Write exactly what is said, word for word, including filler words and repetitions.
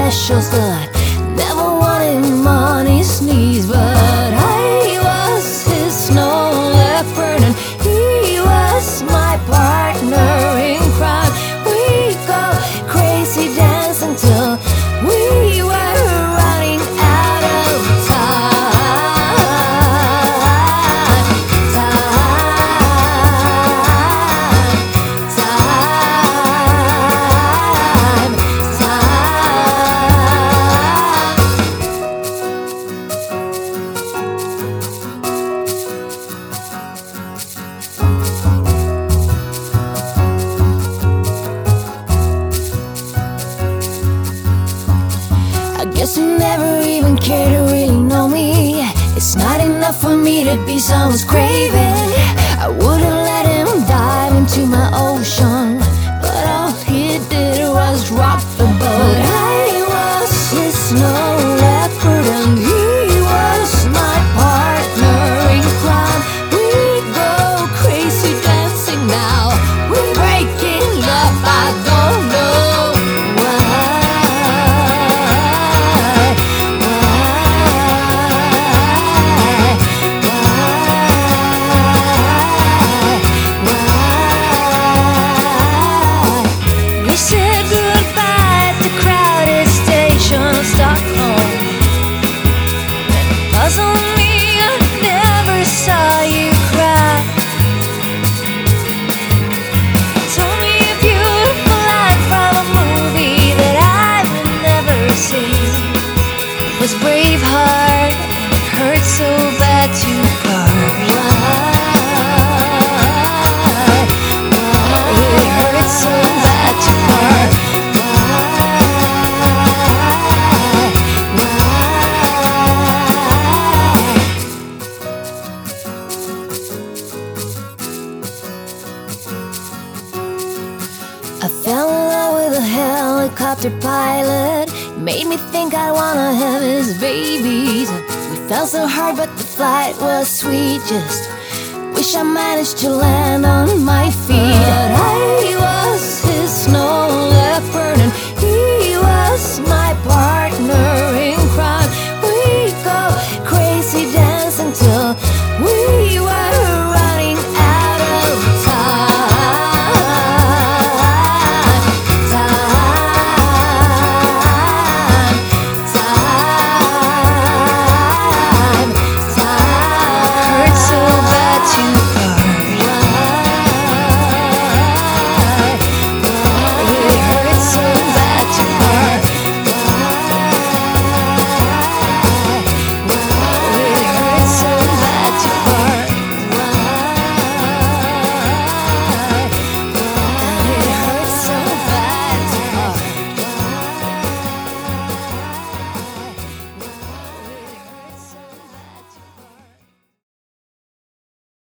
special stud. Never wanted him on his knees, but I was his snow leopard, and he was my partner in crime. We go crazy dancing till we were running out of time. Time, time, I guess you never even cared to really know me. It's not enough for me to be someone's craving. I wouldn't let him dive into my ocean, but all he did was rock the boat. I was his snow leopard, and he was my partner in crime. We go crazy dancing now. We're breaking up, I don't know why. We said goodbye at the crowded station of Stockholm. Puzzle me, I never saw you cry. Told me a beautiful line from a movie that I would never see. It was Braveheart, and it hurt so bad to part. Why? Why? It hurt so bad to part. I fell in love with a helicopter pilot. Made me think I'd wanna have his babies. We fell so hard, but the flight was sweet. Just wish I managed to land on my feet. But I